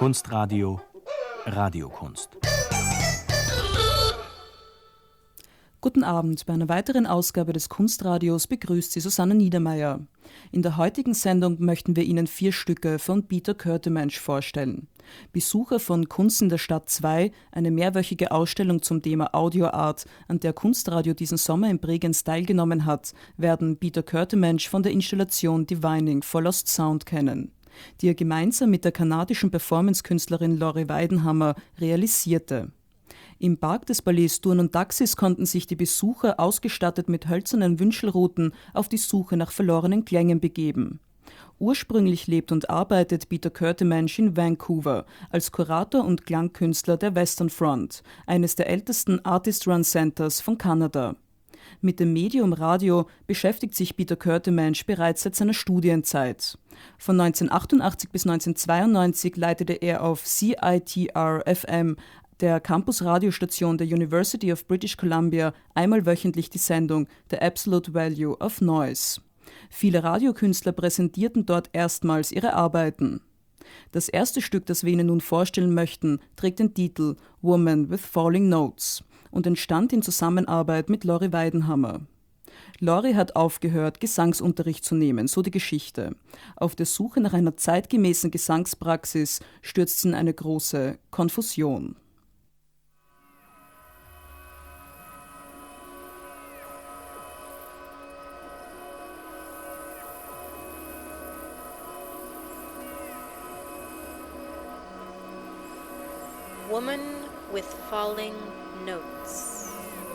Kunstradio Radiokunst. Guten Abend, bei einer weiteren Ausgabe des Kunstradios begrüßt Sie Susanne Niedermeyer. In der heutigen Sendung möchten wir Ihnen 4 Stücke von Peter Curtemensch vorstellen. Besucher von Kunst in der Stadt 2, eine mehrwöchige Ausstellung zum Thema Audioart, an der Kunstradio diesen Sommer in Bregenz teilgenommen hat, werden Peter Curtemensch von der Installation Divining for Lost Sound kennen, die er gemeinsam mit der kanadischen Performance-Künstlerin Lori Weidenhammer realisierte. Im Park des Ballets Turn und Taxis konnten sich die Besucher, ausgestattet mit hölzernen Wünschelruten, auf die Suche nach verlorenen Klängen begeben. Ursprünglich lebt und arbeitet Peter Curtemensch in Vancouver als Kurator und Klangkünstler der Western Front, eines der ältesten Artist-Run-Centers von Kanada. Mit dem Medium Radio beschäftigt sich Peter Curtemensch bereits seit seiner Studienzeit. Von 1988 bis 1992 leitete er auf CITR-FM, der Campus-Radiostation der University of British Columbia, einmal wöchentlich die Sendung The Absolute Value of Noise. Viele Radiokünstler präsentierten dort erstmals ihre Arbeiten. Das erste Stück, das wir Ihnen nun vorstellen möchten, trägt den Titel Woman with Falling Notes und entstand in Zusammenarbeit mit Lori Weidenhammer. Lori hat aufgehört, Gesangsunterricht zu nehmen, so die Geschichte. Auf der Suche nach einer zeitgemäßen Gesangspraxis stürzt sie in eine große Konfusion. Woman with Falling Notes.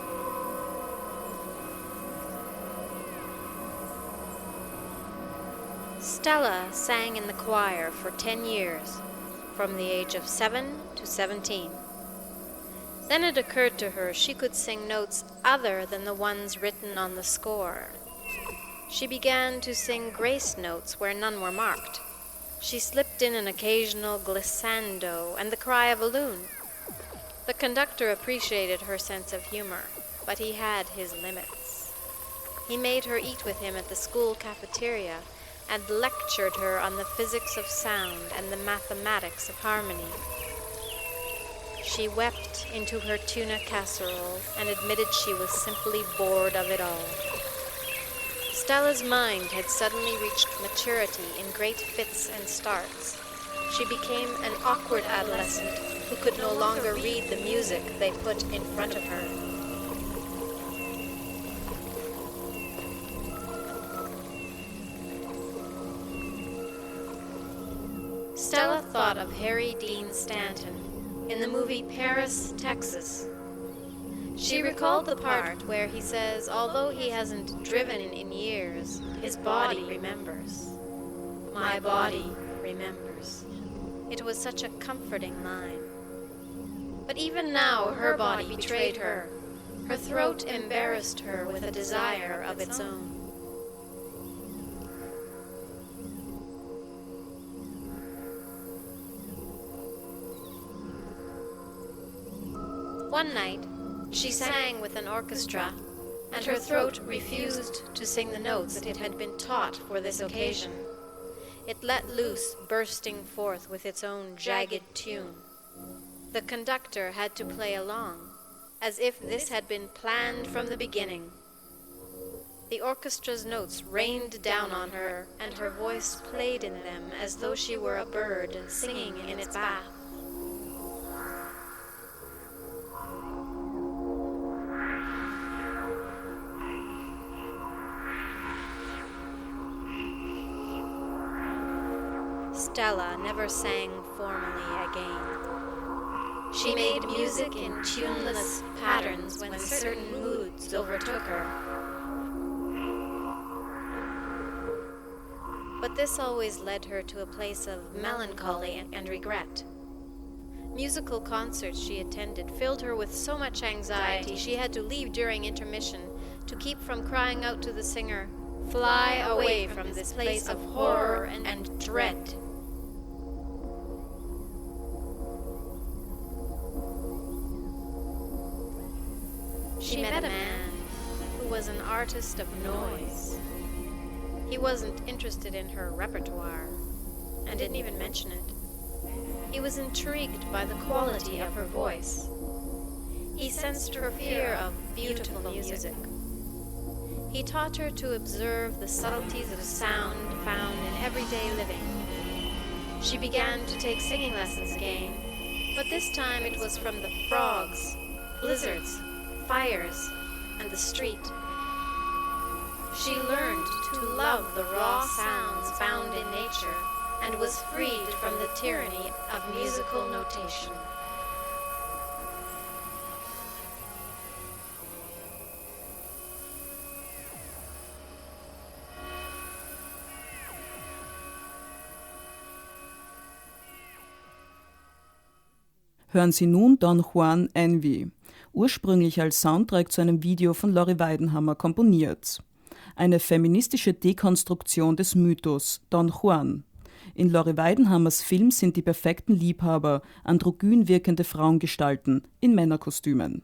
Stella sang in the choir for 10 years, from the age of 7 to 17. Then it occurred to her she could sing notes other than the ones written on the score. She began to sing grace notes where none were marked. She slipped in an occasional glissando and the cry of a loon. The conductor appreciated her sense of humor, but he had his limits. He made her eat with him at the school cafeteria and lectured her on the physics of sound and the mathematics of harmony. She wept into her tuna casserole and admitted she was simply bored of it all. Stella's mind had suddenly reached maturity in great fits and starts. She became an awkward adolescent who could no longer read the music they put in front of her. Stella thought of Harry Dean Stanton in the movie Paris, Texas. She recalled the part where he says, although he hasn't driven in years, his body remembers. My body remembers. It was such a comforting line. But even now, her body betrayed her. Her throat embarrassed her with a desire of its own. One night, she sang with an orchestra, and her throat refused to sing the notes that it had been taught for this occasion. It let loose, bursting forth with its own jagged tune. The conductor had to play along, as if this had been planned from the beginning. The orchestra's notes rained down on her, and her voice played in them as though she were a bird singing in its bath. Stella never sang formally again. She made music in tuneless patterns when certain moods overtook her. But this always led her to a place of melancholy and regret. Musical concerts she attended filled her with so much anxiety she had to leave during intermission to keep from crying out to the singer, "Fly away from this place of horror and dread." She met a man who was an artist of noise. He wasn't interested in her repertoire and didn't even mention it. He was intrigued by the quality of her voice. He sensed her fear of beautiful music. He taught her to observe the subtleties of sound found in everyday living. She began to take singing lessons again, but this time it was from the frogs, blizzards, fires, and the street. She learned to love the raw sounds found in nature and was freed from the tyranny of musical notation. Hören Sie nun Don Juan Envy, ursprünglich als Soundtrack zu einem Video von Lori Weidenhammer komponiert. Eine feministische Dekonstruktion des Mythos Don Juan. In Lori Weidenhammers Film sind die perfekten Liebhaber androgyn wirkende Frauengestalten in Männerkostümen.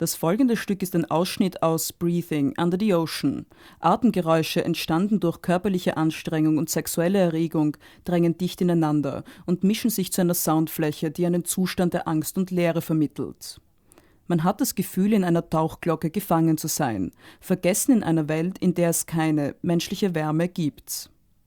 Das folgende Stück ist ein Ausschnitt aus Breathing Under the Ocean. Atemgeräusche, entstanden durch körperliche Anstrengung und sexuelle Erregung, drängen dicht ineinander und mischen sich zu einer Soundfläche, die einen Zustand der Angst und Leere vermittelt. Man hat das Gefühl, in einer Tauchglocke gefangen zu sein, vergessen in einer Welt, in der es keine menschliche Wärme gibt.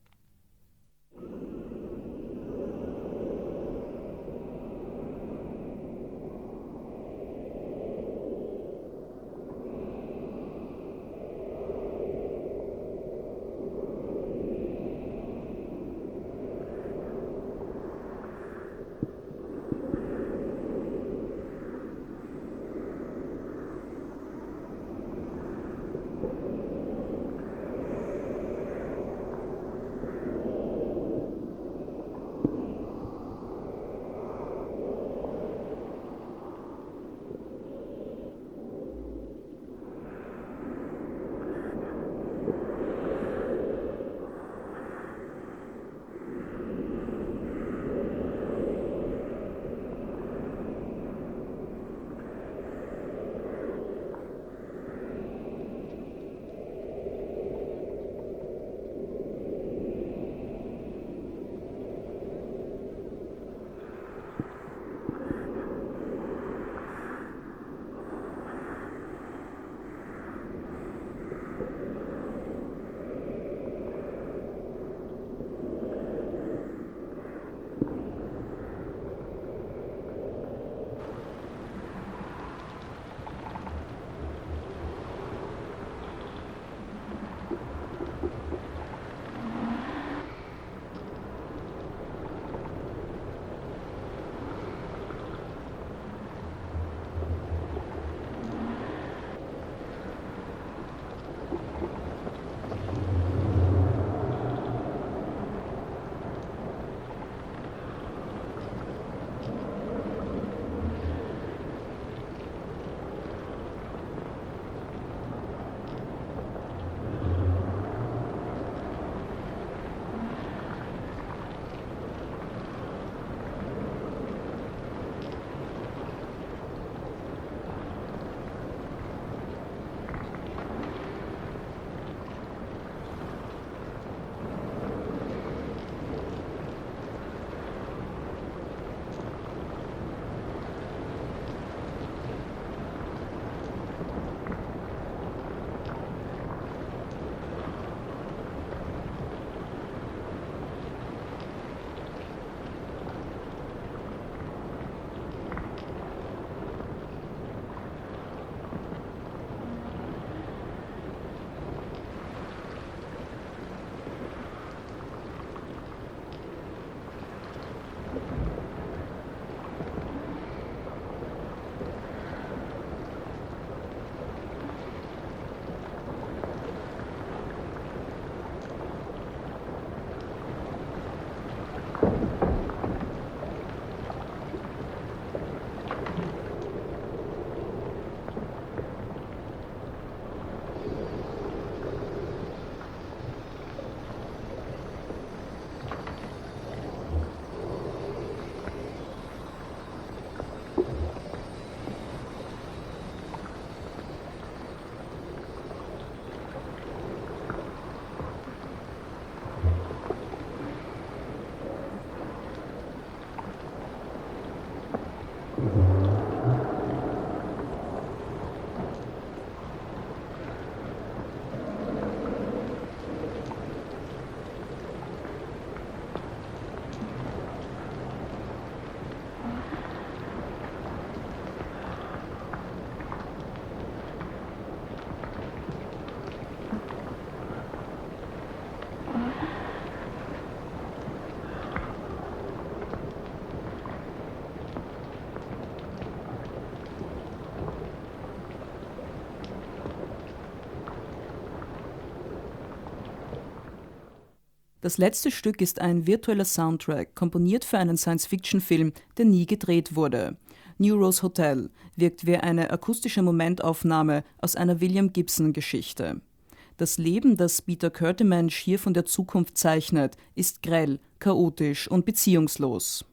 Das letzte Stück ist ein virtueller Soundtrack, komponiert für einen Science-Fiction-Film, der nie gedreht wurde. New Rose Hotel wirkt wie eine akustische Momentaufnahme aus einer William Gibson-Geschichte. Das Leben, das Peter Kurtemensch hier von der Zukunft zeichnet, ist grell, chaotisch und beziehungslos.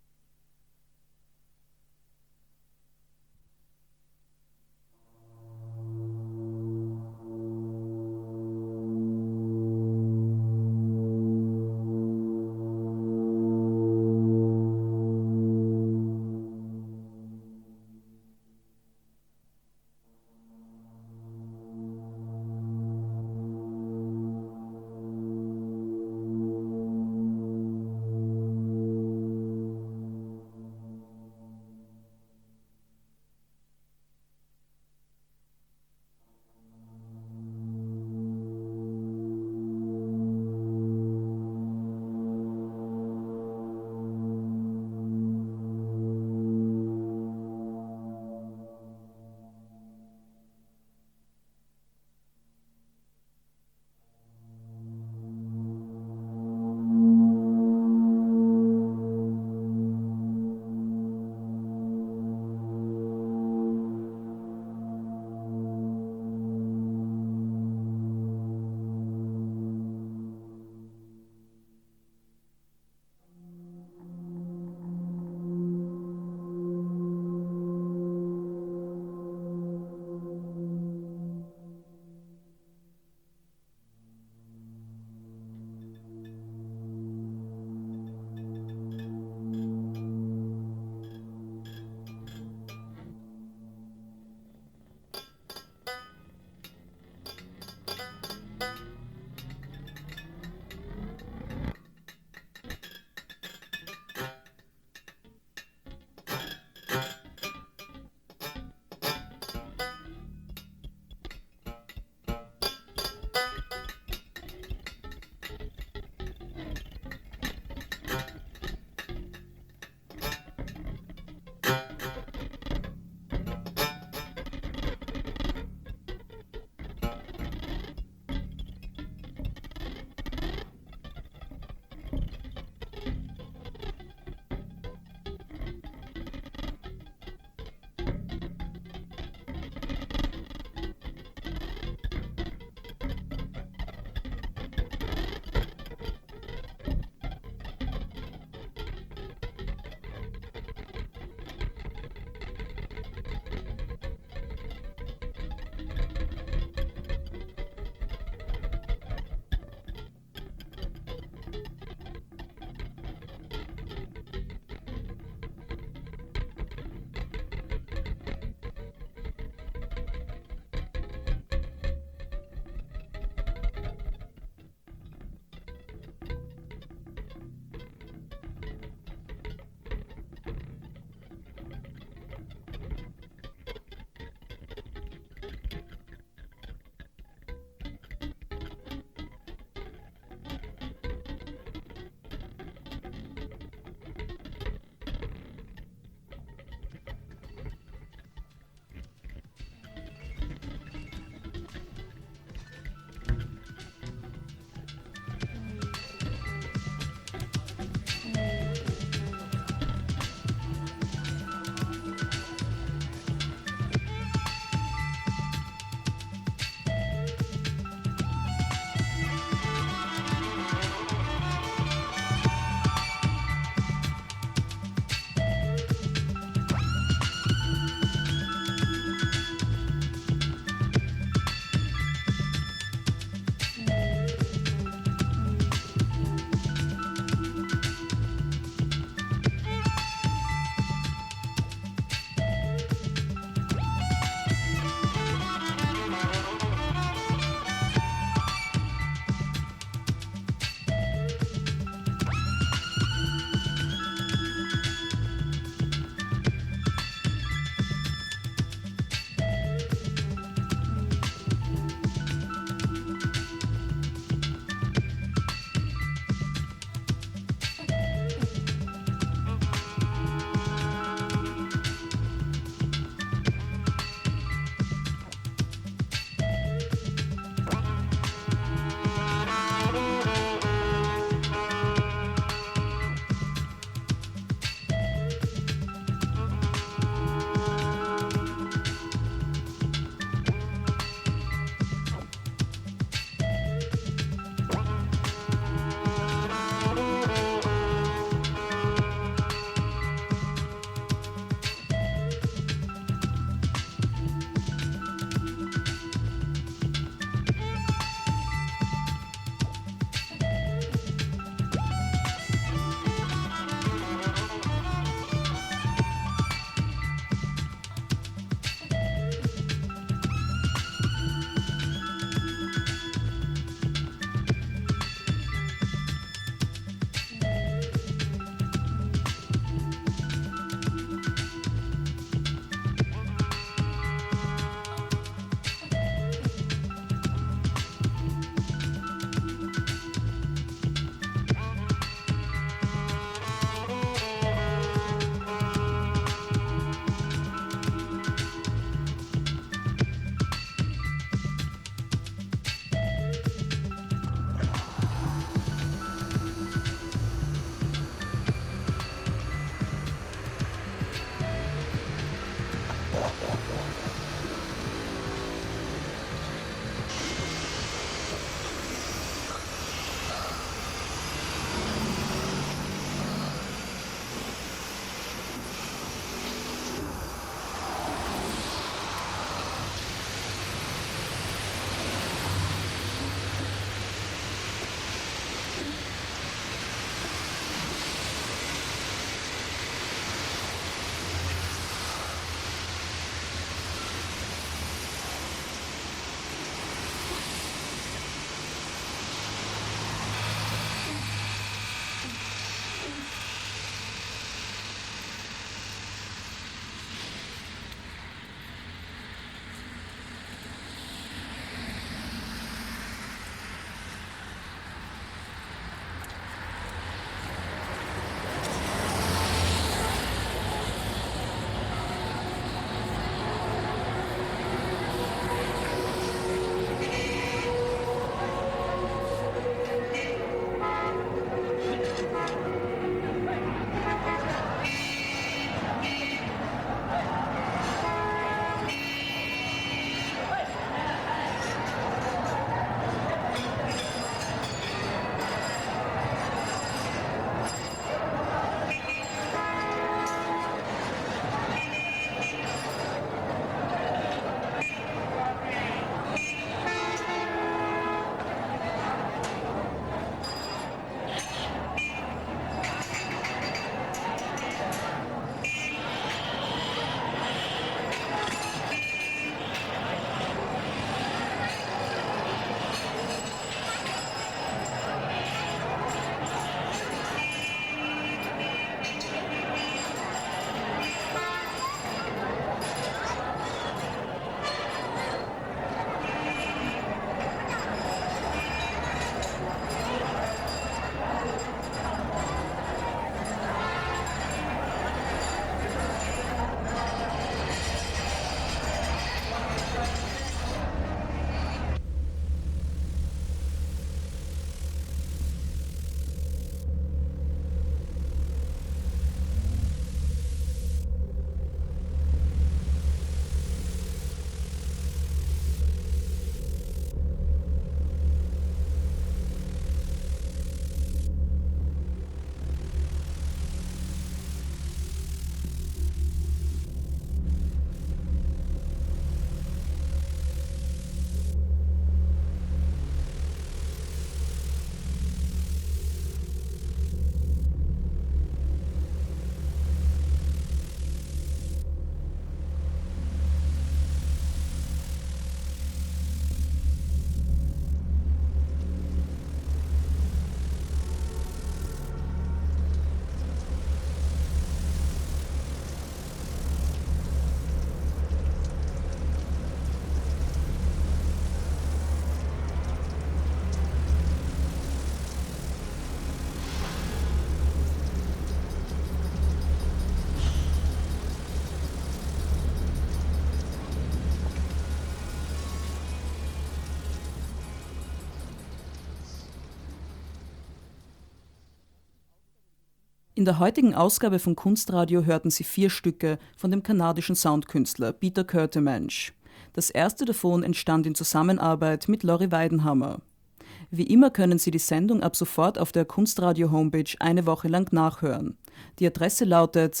In der heutigen Ausgabe von Kunstradio hörten Sie 4 Stücke von dem kanadischen Soundkünstler Peter Kurtemensch. Das erste davon entstand in Zusammenarbeit mit Lori Weidenhammer. Wie immer können Sie die Sendung ab sofort auf der Kunstradio-Homepage eine Woche lang nachhören. Die Adresse lautet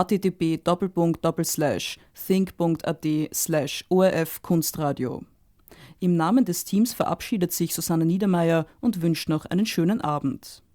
http://think.at/ORF-Kunstradio. Im Namen des Teams verabschiedet sich Susanne Niedermeyer und wünscht noch einen schönen Abend.